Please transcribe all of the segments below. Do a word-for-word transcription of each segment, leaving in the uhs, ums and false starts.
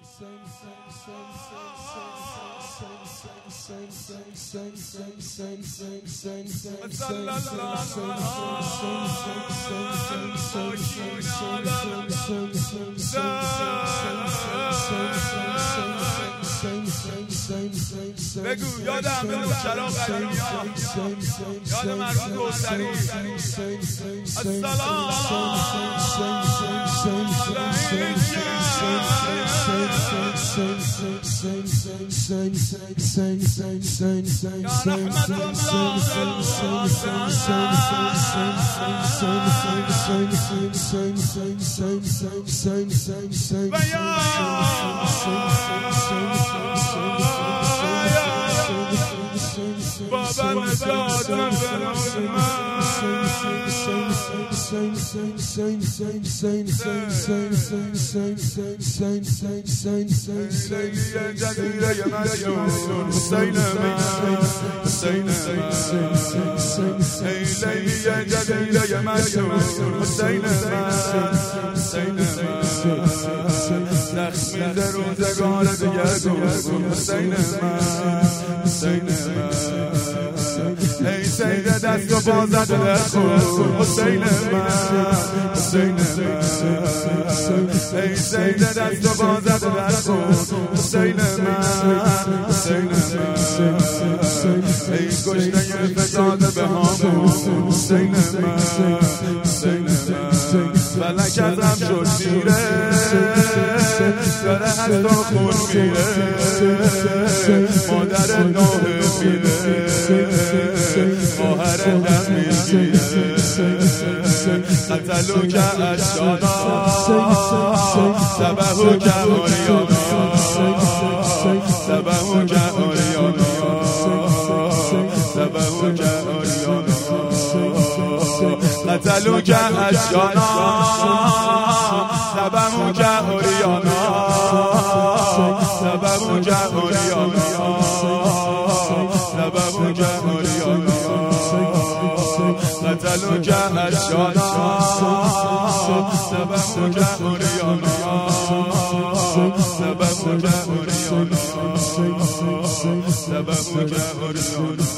بگو یادم بگو چرا قدیمی ها یاد مرحوم دوستری السلام بابا نجات زخمی در روزگار دیگر حسین من حسین من ای سید دست و بازد در خون حسین من حسین من ای سید دست و بازد در خون حسین من حسین من ای کشته فساد به هامون حسین من حسین من فلک ازم شد میره داره از تو خون میره مادر نوح میره خواهر دم میگیره قتلو که اشانا سبهو که اوریانا سبهو که اوریانا سبهو که اوریانا قتلو که اشانا سبهو که اوریانا سبهو که اوریانا سبهو که اوریانا قتلو که اشانا سبهو که اوریانا سبهو که اوریانا سبهو که اوریانا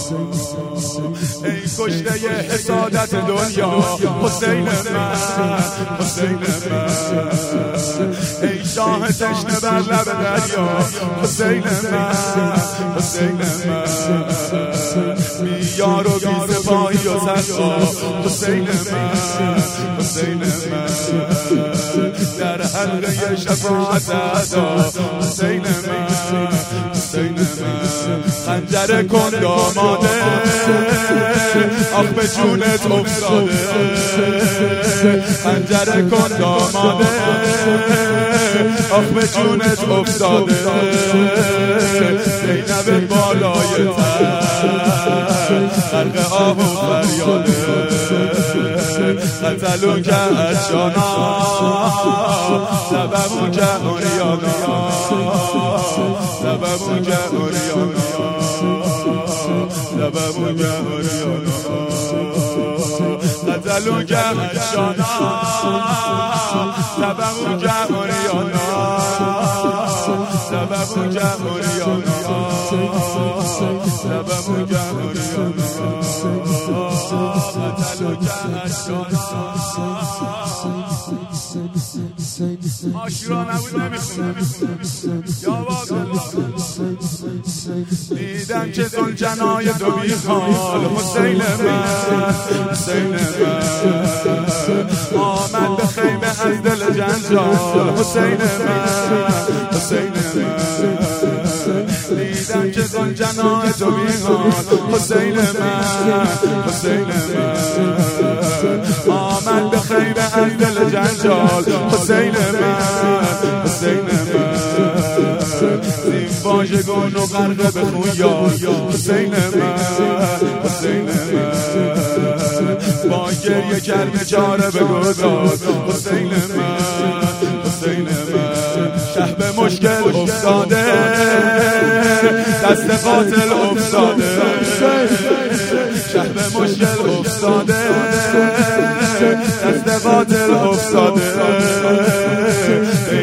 ای کشته حسادت دنیا حسین من حسین من ای شاه تشنه بر لب دریا حسین من حسین من بی یار و بی سپاهی و سرکا حسین من حسین من در حلقه شفاعت عطا حسین من حسین من خنجر کن داماده آخ به جونت افتاده خنجر کن داماده آخ به جونت افتاده زینب بالای تر خلق آه و فریاده قتلو که اشانا سببو که اوریانا سببو که اوریانا سببو که اوریانا قتلو که اشانا سببو که اوریانا سببو که اوریانا سببو که اوریانا قتلو که اشانا آشورا نبود نمیخونم یا واقعا دیدم که زلجنای دو بیخال حسین من حسین من آمد به خیمه از دل جنجال حسین من حسین من دیدم که زلجنای دو بیخال حسین من حسین من آمد به خیمه از دل جنجال حسین من حسین من زین واژگان و غرق به خویان حسین من حسین من با گریه کرد چاره به گذار حسین من حسین من شه به مشکل افتاده دست قاتل افتاده شه به مشکل افتاده دست قاتل افتاده